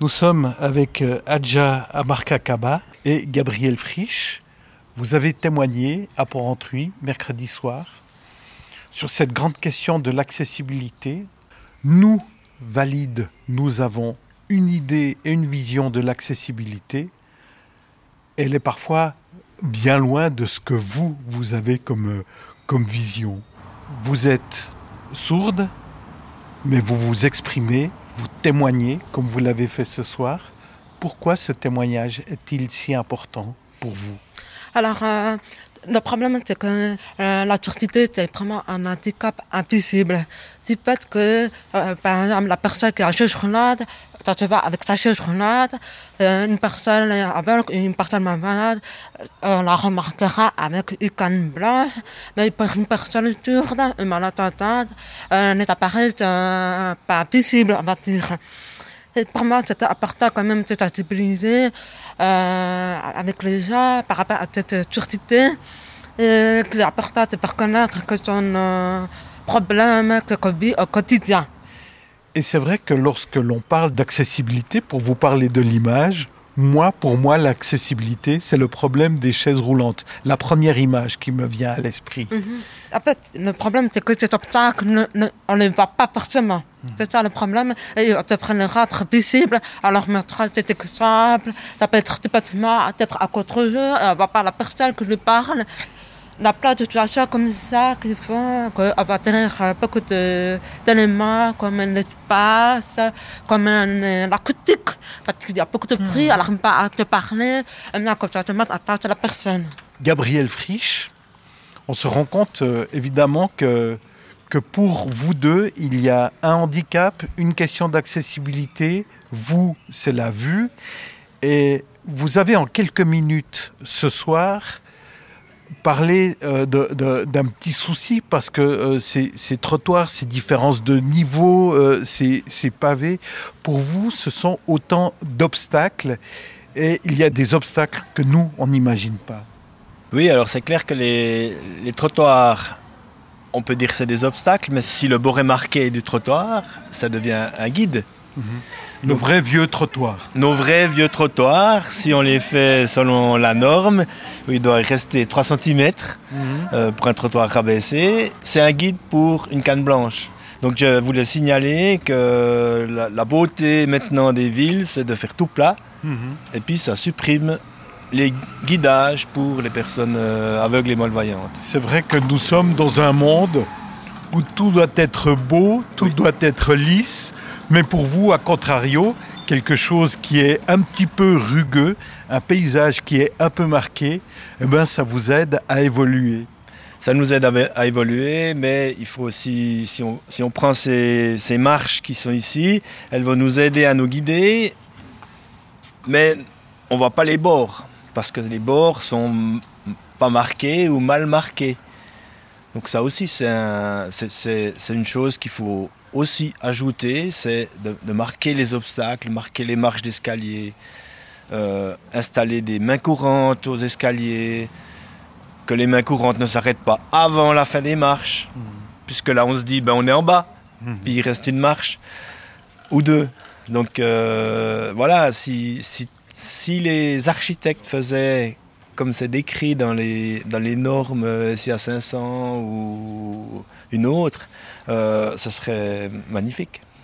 Nous sommes avec Adja Amarkakaba et Gabriel Frisch. Vous avez témoigné à Porrentruy mercredi soir sur cette grande question de l'accessibilité. Nous, valides, nous avons une idée et une vision de l'accessibilité. Elle est parfois bien loin de ce que vous avez comme vision. Vous êtes sourde, mais vous vous exprimez, vous témoignez comme vous l'avez fait ce soir. Pourquoi ce témoignage est-il si important pour vous ? Alors, le problème, c'est que la surdité, c'est vraiment un handicap invisible. Du fait que, par exemple, la personne qui a la chaise roulante, ça se va avec sa chaise roulante. Une personne aveugle, une personne malade, on la remarquera avec une canne blanche. Mais pour une personne sourde, une malentendante, les appareils sont pas visibles, on va dire. Et pour moi, c'était important quand même de sensibiliser avec les gens par rapport à cette surdité. Et qu'il est important de reconnaître que c'est un problème que vit au quotidien. Et c'est vrai que lorsque l'on parle d'accessibilité, pour vous parler de l'image, pour moi, l'accessibilité, c'est le problème des chaises roulantes. La première image qui me vient à l'esprit. En fait, le problème, c'est que cet obstacle, on ne le voit pas forcément. C'est ça le problème. Et on devrait le rendre visible. Alors, mettre cet exemple, ça peut être du bâtiment, peut-être à contre-jeu, on ne voit pas la personne qui lui parle. Il y a plein de situations comme ça qui font qu'on va tenir beaucoup d'éléments comme l'espace, comme l'acoustique, parce qu'il y a beaucoup de bruit, alors on ne peut pas te parler, on comme ça te mettre à part de la personne. Gabriel Frisch, on se rend compte évidemment que pour vous deux, il y a un handicap, une question d'accessibilité. Vous, c'est la vue. Et vous avez en quelques minutes ce soir parlé d'un petit souci parce que ces trottoirs, ces différences de niveau, ces pavés, pour vous, ce sont autant d'obstacles. Et il y a des obstacles que nous, on n'imagine pas. Oui, alors c'est clair que les trottoirs, on peut dire que c'est des obstacles, mais si le bord est marqué du trottoir, ça devient un guide. Nos vrais vieux trottoirs. Nos vrais vieux trottoirs, si on les fait selon la norme, où il doit rester 3 cm pour un trottoir rabaissé, c'est un guide pour une canne blanche. Donc je voulais signaler que la beauté maintenant des villes, c'est de faire tout plat, et puis ça supprime les guidages pour les personnes aveugles et malvoyantes. C'est vrai que nous sommes dans un monde où tout doit être beau, tout doit être lisse, mais pour vous, à contrario, quelque chose qui est un petit peu rugueux, un paysage qui est un peu marqué, eh ben, ça vous aide à évoluer. Ça nous aide à évoluer, mais il faut aussi, si on prend ces marches qui sont ici, elles vont nous aider à nous guider, mais on ne voit pas les bords, parce que les bords sont pas marqués ou mal marqués. Donc ça aussi, c'est une chose qu'il faut aussi ajouter, c'est de marquer les obstacles, marquer les marches d'escalier, installer des mains courantes aux escaliers, que les mains courantes ne s'arrêtent pas avant la fin des marches, puisque là on se dit on est en bas, puis il reste une marche ou deux. Donc voilà, si les architectes faisaient comme c'est décrit dans les normes SIA 500 ou une autre, ce serait magnifique.